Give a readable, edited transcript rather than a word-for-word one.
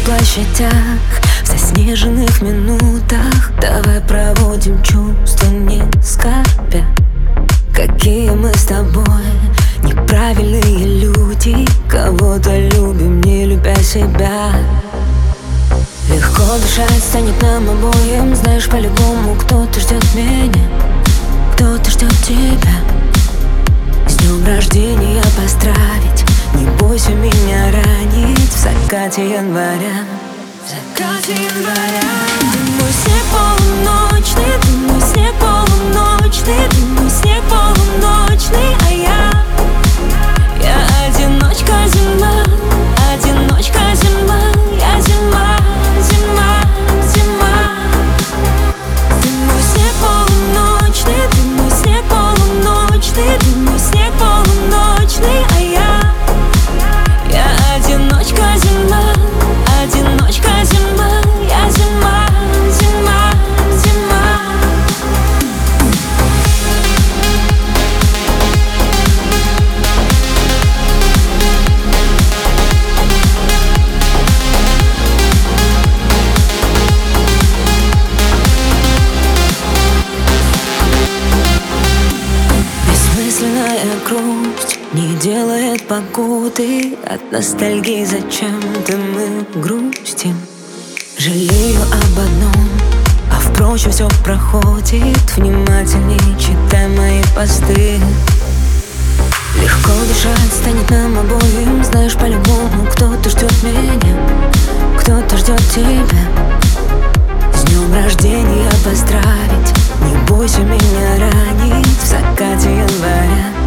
площадях, в заснеженных минутах. Давай проводим чувства, не скорбя. Какие мы с тобой неправильные люди, кого-то любим, не любя себя. Легко дышать станет нам обоим. Знаешь, по-любому кто-то ждет меня, кто-то ждет тебя. С днем рождения поздравить, не бойся меня ранить. В закате января, в закате января. Ты мой снег полуночный, ты мой снег полуночный, ты мой снег полуночный, а я одиночка зима, одиночка зима, я зима, зима, зима. Ты мой снег полуночный, ты мой снег полуночный, ты мой снег полуночный, а я одиночка зима, одиночка зима, я зима, зима, зима. Бессмысленная грусть не делает погоды. От ностальгии зачем-то мы грустим. Жалею об одном, а впрочем все проходит. Внимательней читай мои посты. Легко дышать станет нам обоим. Знаешь, по-любому кто-то ждет меня, кто-то ждет тебя. С днем рождения поздравить, не бойся меня ранить. В закате января,